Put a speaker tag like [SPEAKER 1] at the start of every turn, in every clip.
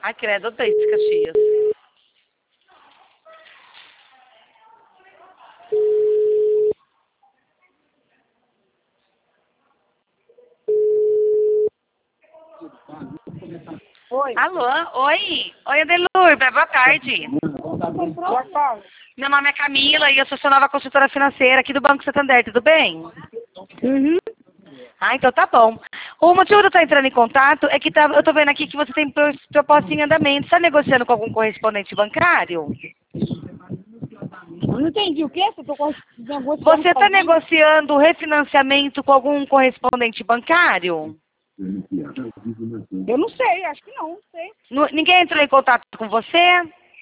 [SPEAKER 1] Ai, credo, odeio esse Caxias.
[SPEAKER 2] Oi.
[SPEAKER 1] Alô? Oi? Oi, Adelurba, boa tarde.
[SPEAKER 2] Boa tarde.
[SPEAKER 1] Meu nome é Camila e eu sou sua nova consultora financeira aqui do Banco Santander, tudo bem?
[SPEAKER 2] Uhum.
[SPEAKER 1] Ah, então tá bom. O motivo de eu estar entrando em contato é que eu tô vendo aqui que você tem proposta em andamento. Está negociando com algum correspondente bancário?
[SPEAKER 2] Eu não entendi o quê? Você tô negociando
[SPEAKER 1] Você
[SPEAKER 2] com
[SPEAKER 1] está
[SPEAKER 2] alguém?
[SPEAKER 1] negociando refinanciamento com algum correspondente bancário?
[SPEAKER 2] Eu não sei, acho que não sei.
[SPEAKER 1] Ninguém entrou em contato com você?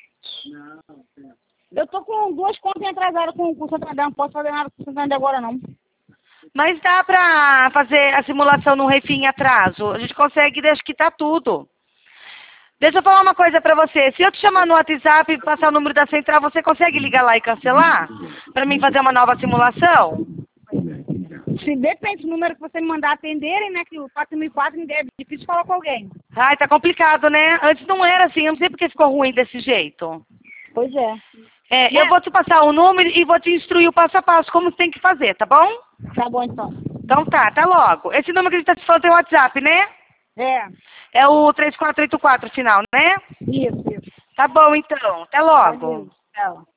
[SPEAKER 2] Eu tô com 2 contas atrasadas com o Santander, não posso fazer nada com o Santander agora não.
[SPEAKER 1] Mas dá pra fazer a simulação no refim em atraso. A gente consegue acho que tá tudo. Deixa eu falar uma coisa pra você. Se eu te chamar no WhatsApp e passar o número da central, você consegue ligar lá e cancelar? Pra mim fazer uma nova simulação?
[SPEAKER 2] Se depende do número que você me mandar atenderem, né? Que o 4004 é difícil falar com alguém.
[SPEAKER 1] Ai, tá complicado, né? Antes não era assim. Eu não sei porque ficou ruim desse jeito.
[SPEAKER 2] Pois é.
[SPEAKER 1] Eu vou te passar o número e vou te instruir o passo a passo como tem que fazer, tá bom?
[SPEAKER 2] Tá bom então.
[SPEAKER 1] Então tá, até logo. Esse número que a gente tá te falando tem o WhatsApp, né?
[SPEAKER 2] É.
[SPEAKER 1] É o 3484 final, né?
[SPEAKER 2] Isso.
[SPEAKER 1] Tá bom, então. Até logo.
[SPEAKER 2] Valeu. Tchau.